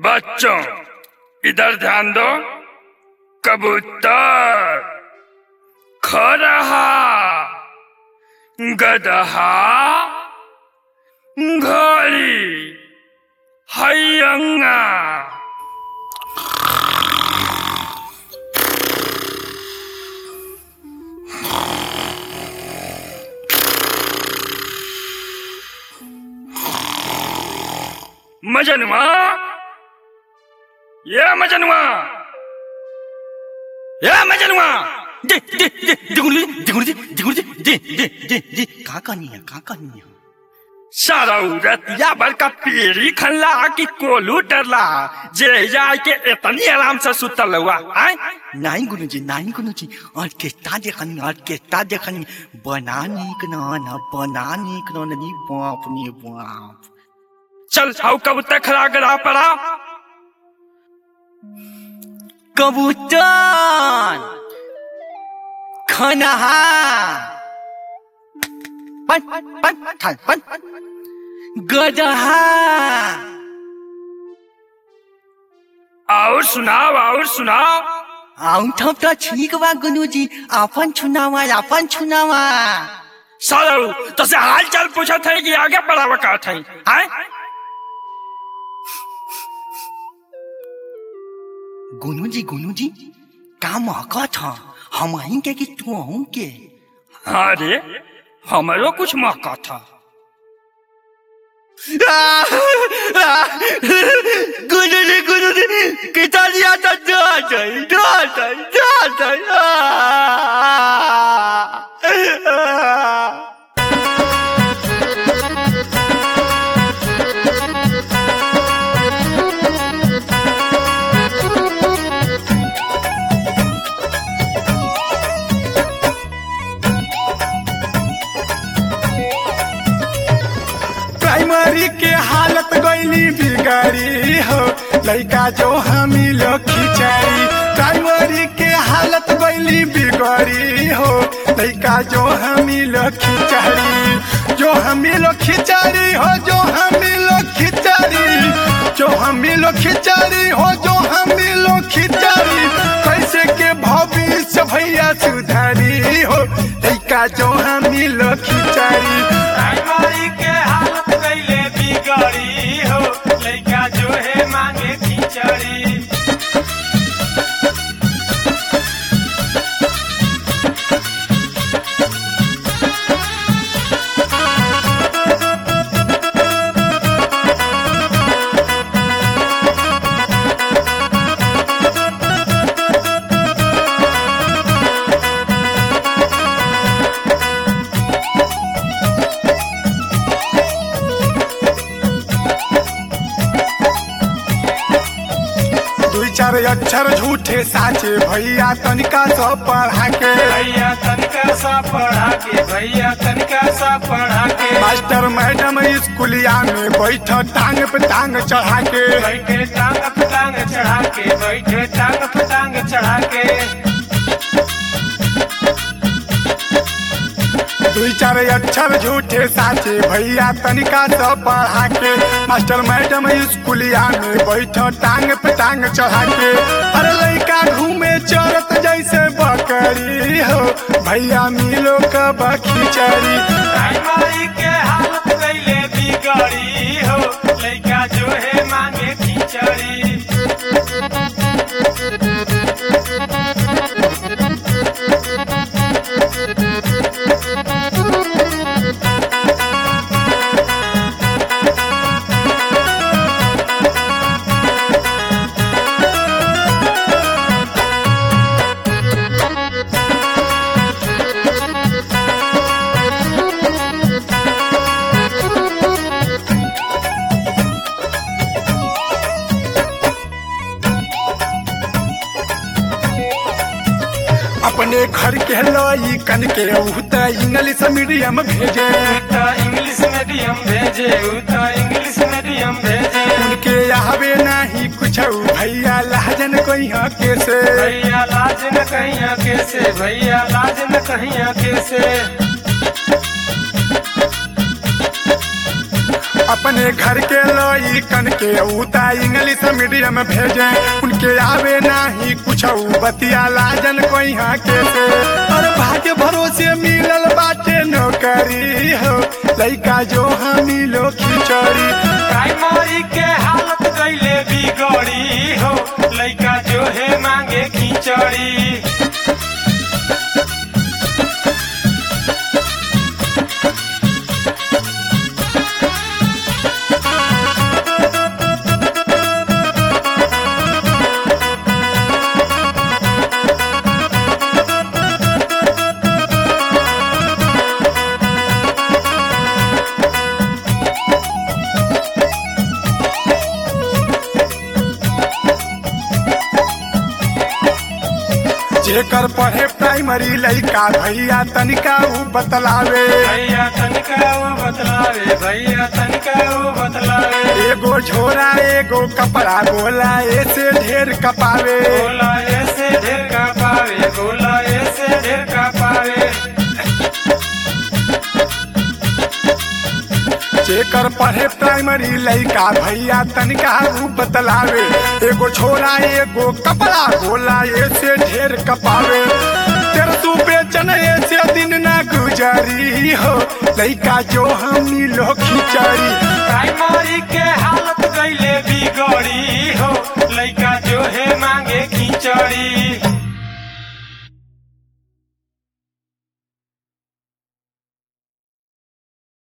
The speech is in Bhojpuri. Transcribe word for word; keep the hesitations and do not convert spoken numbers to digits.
बच्चों इधर ध्यान दो। कबूतर, खरहा, गदहा, घोड़ी, हैयंगा। मजनुआ, ये मजनुआ, ये मजनुआ, दे दे दे दिगुली दिगुली दिगुली दे दे दे दे का करनी है का करनी है सारा उरत या बड़का पीरी खल्ला की कोलू डरला जे जाए के इतनी आराम से सुतल हुआ आए नहीं गुरुजी नहीं गुरुजी ऑर्केस्ट्रा देखनी ऑर्केस्ट्रा देखनी बनानी कना ना बनानी कना नहीं बाप नी बाप। चल आओ कबूतर खड़ा करा पड़ा। कबूतर, खनहा, पन पन पन पन, गदहा। और सुनाओ और सुनाओ। आउं थप तो ठीक बा गुरुजी, अपन छुनावा अपन छुनावा। सालो तो से हाल चाल पूछा था कि आगे बढ़ावा का था आए। गुनुजी गुनुजी का मौका था हम आई के कि तू आऊं के। अरे हमारो कुछ मौका था। गुनुजी गुनुजी कितना लिया था जा जाए जा जाए जा जाए। प्राइमरी के हालत गईली बिगाड़ी हो लड़का जो हमी लोग खिंचाई। प्राइमरी के हालत गईली बिगाड़ी हो लड़का जो हमी लोग खिंचाई। जो हमी लोग खिंचाई हो जो हमी लोग खिंचाई जो हमी लोग खिंचाई हो जो हमी लोग खिंचाई। कैसे के भविष्य भैया सुधारी हो लड़का जो हमी लोग खिंचाई। प्राइमरी के हालत गईले बिगड़ी हो लड़का जो है मांगे खिचड़ी। चार अक्षर झूठे साचे भैया तनिका सब पढ़ा के। भैया तनिका सा पढ़ा के भैया तनिका सा पढ़ा के। मास्टर मैडम स्कूलिया में बैठ टांग पे टांग चढ़ा के। बैठे टांग पे टांग चढ़ा के बैठे टांग पे टांग चढ़ा के। दुई चार अक्षर झूठे साचे भैया तनिका सब पढ़ा के। मास्टर मैडम स्कूलिया में बैठ टांग पे टांग चढ़ा के। अरे लड़का घूमे चरत जैसे बकरी हो भैया मिलो कब खिचड़ी। प्राइमरी के हालत गईले बिगड़ी हो लड़का जो है मांगे खिचड़ी। अपने घर के लई कन के उहता इंग्लिश मीडियम भेजे। उता इंग्लिश मीडियम भेजे उता इंग्लिश मीडियम भेजे। उनके आवे नहीं कुछ भैया लाजन कहिया कैसे। भैया लाज न कहिया कैसे भैया लाज न कहिया कैसे। अपने घर के लइकन के उता इंग्लिश मीडियम भेजे उनके आवे नाही कुछ बतिया लाजन कोई यहाँ के से और भाग्य भरोसे मिलल बाटे नौकरी हो लइका जो हम मिलो खिचड़ी प्राइमरी के हालत कैले बिगड़ी हो लइका जो है मांगे खिचड़ी जेकर पढ़े प्राइमरी लइका भैया तनिका ऊ बतलावे भैया तनिका वो बतलावे भैया तनिका वो बतलावे एगो झोरा एगो कपड़ा बोला ऐसे ढेर कपावे बोला ऐसे ढेर का पावे बोला ऐसे ढेर का पावे जेकर पढ़े प्राइमरी लइका भैया तनिका ऊ बतलावे एगो छोरा एगो कपड़ा बोला ऐसे ढेर कपावे तेरे तू बेचन ऐसे दिन ना गुजरी हो लइका जो हम मिलो खिचड़ी प्राइमरी के